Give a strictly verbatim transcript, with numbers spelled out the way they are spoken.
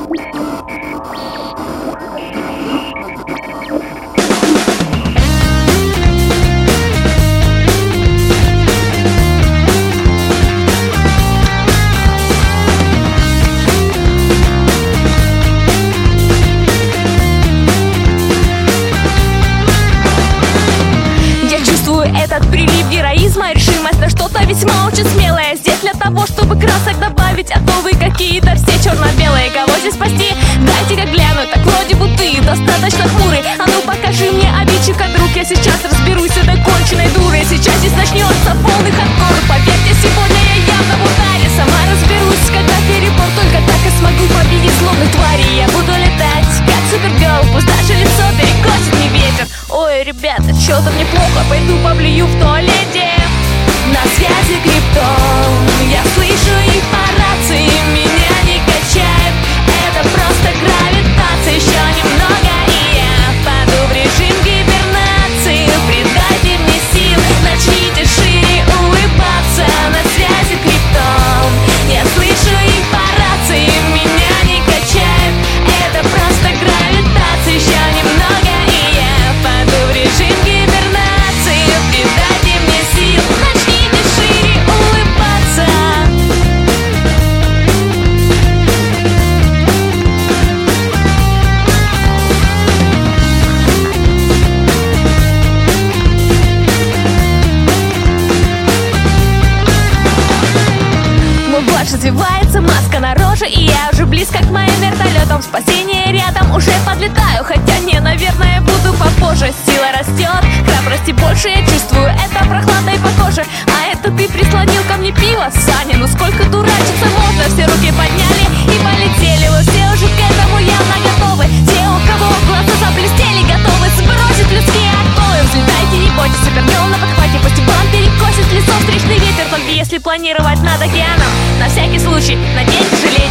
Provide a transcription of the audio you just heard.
Этот прилив героизма, решимость на что-то весьма очень смелое. Здесь для того, чтобы красок добавить, а то вы какие-то все черно-белые. Кого здесь спасти? Дайте-ка глянуть, так вроде бы ты достаточно хмурый. А ну покажи мне обидчика, друг, я сейчас разберусь с этой конченой дурой. Сейчас здесь начнется полный хардкор, поверьте, сегодня я явно в ударе. Сама разберусь, когда перебор, только так и смогу победить злобных тварей. Я буду летать, как супергерл, пусть даже лицо перекосит мне ветер. Ой, ребята, чё-то мне плохо, пойду поблюю в туалете. На связи Криптон, я слышу их по рации, меня не качает, это просто гравитация. Еще немного и я впаду в режим гибернации. Придайте мне сил, начните шире улыбаться. На связи Криптон, я слышу их по рации, меня не качает, это просто гравитация. Еще немного и я впаду в режим гибернации. Придайте мне сил, начните шире улыбаться. Мой блад развивается, маска на роже, и я уже близко к моим вертолетам. Спасение рядом, уже подлетаю, хотя не, наверное, буду попозже. Сила растет, храбрости больше, я чувствую это прохладой по коже. А это ты прислонил ко мне пиво, Саня, ну сколько дурачиться можно? Все руки подняли и полетели, вы все уже к этому явно готовы. Те, у кого глаза заблестели, готовы сбросить людские оковы. Взлетайте, не бойтесь, супергерл на подхвате, пусть и вам перекосит лицо встречный ветер. Только если планировать над океаном, на всякий случай наденьте жилет.